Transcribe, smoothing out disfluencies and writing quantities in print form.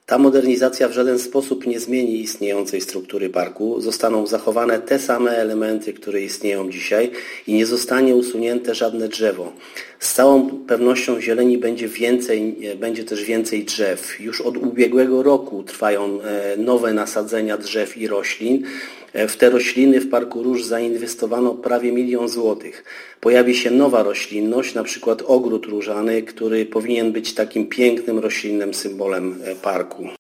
Ta modernizacja w żaden sposób nie zmieni istniejącej struktury parku. Zostaną zachowane te same elementy, które istnieją dzisiaj i nie zostanie usunięte żadne drzewo. Z całą pewnością zieleni będzie też więcej drzew. Już od ubiegłego roku trwają nowe nasadzenia drzew i roślin. W te rośliny w Parku Róż zainwestowano prawie 1 000 000 złotych. Pojawi się nowa roślinność, na przykład ogród różany, który powinien być takim pięknym roślinnym symbolem parku.